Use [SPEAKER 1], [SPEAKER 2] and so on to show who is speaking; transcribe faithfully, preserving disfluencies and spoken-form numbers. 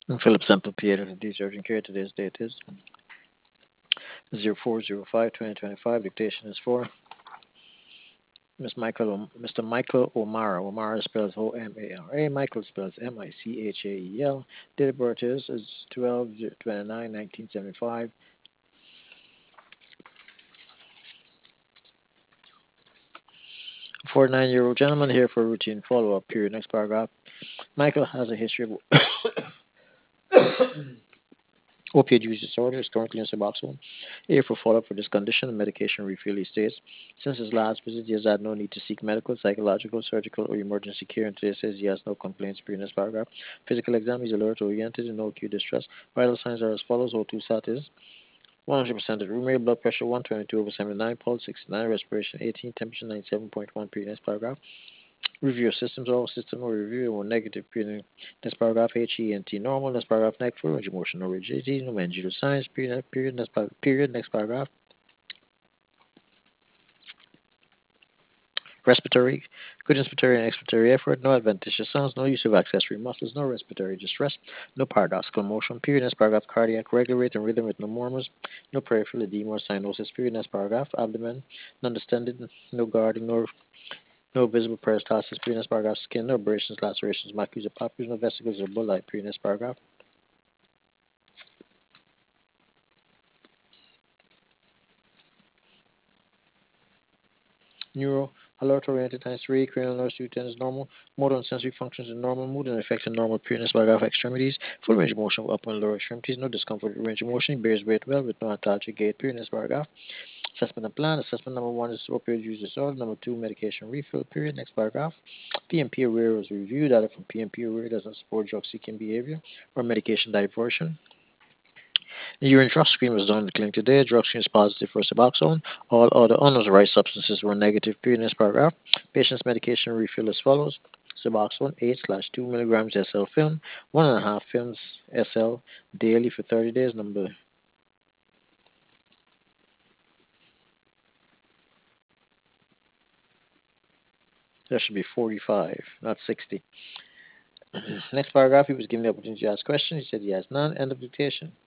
[SPEAKER 1] I'm Philip Sample Pierre, the urgent care. Today's date is zero four zero five twenty twenty-five. Dictation is for Miss Michael, o- Mister Michael O'Mara. O'Mara spells O M A R A. Michael spells M I C H A E L. Date of birth is, is twelve twenty-nine nineteen seventy-five. forty-nine year old gentleman here for a routine follow up. Period. Next paragraph. Michael has a history of opioid use disorder, is currently in Suboxone. Here for follow-up for this condition and medication refill, he states, since his last visit, he has had no need to seek medical, psychological, surgical, or emergency care, and today says he has no complaints. Period. This paragraph. Physical exam, he's alert, oriented, and no acute distress. Vital signs are as follows. O two sat is one hundred percent at room air, blood pressure one twenty-two over seventy-nine, pulse sixty-nine, respiration eighteen, temperature ninety-seven point one. Period. Next paragraph. Review of systems, all system or review or negative. Period. Next paragraph, H E N T normal. Next paragraph, neck fluid, range of motion, no rigidity, no mandibular signs. Period. Period. Next par- period. Next paragraph. Respiratory, good inspiratory and expiratory effort, no adventitious sounds, no use of accessory muscles, no respiratory distress, no paradoxical motion. Period. Next paragraph, cardiac, regular rate and rhythm with no murmurs, no peripheral edema or cyanosis. Period. Next paragraph, abdomen, non distended, no guarding, no no visible peristalsis. Period. Next paragraph, skin, no abrasions, lacerations, macules or papules, no vesicles or bulli. Period. Next paragraph. Neuro, alert oriented times three, cranial nerve two ten is normal, motor and sensory functions are normal, mood and effects are normal, appearance paragraph extremities, full range of motion of upper and lower extremities, no discomfort with range of motion, bears weight well with no antalgic gait. Appearance paragraph. Assessment and plan. Assessment number one is opioid use disorder. Number two, medication refill. Period. Next paragraph. P M P aware was reviewed. Data from P M P aware doesn't support drug seeking behavior or medication diversion. The urine drug screen was done in the clinic today. Drug screen is positive for Suboxone. All other unauthorized substances were negative. Period. Next paragraph. Patient's medication refill as follows. Suboxone eight slash two milligrams S L film, one and a half films S L daily for thirty days. Number that should be forty-five, not sixty. Next paragraph. He was given the opportunity to ask questions. He said he has none. End of dictation.